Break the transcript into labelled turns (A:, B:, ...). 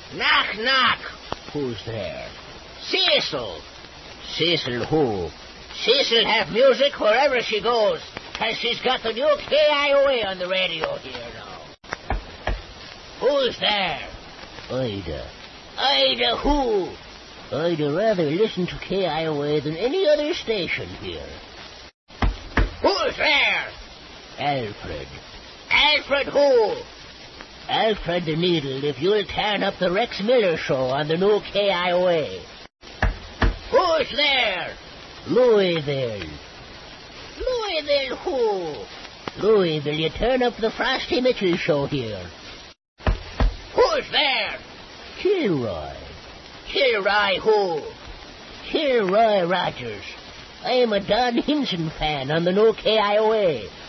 A: Knock, knock.
B: Who's there?
A: Cecil.
B: Cecil who?
A: Cecil have music wherever she goes, 'cause she's got the new KIOA on the radio here now. Who's there?
B: Ida.
A: Ida who?
B: I'd rather listen to KIOA than any other station here.
A: Who's there?
B: Alfred.
A: Alfred who?
B: Alfred the Needle, if you'll turn up the Rex Miller Show on the new KIOA.
A: Who's there?
B: Louisville.
A: Louisville who?
B: Louisville, you turn up the Frosty Mitchell Show here.
A: Who's there?
B: Kilroy.
A: Kilroy who?
B: Kilroy Rogers. I'm a Don Hinson fan on the new KIOA.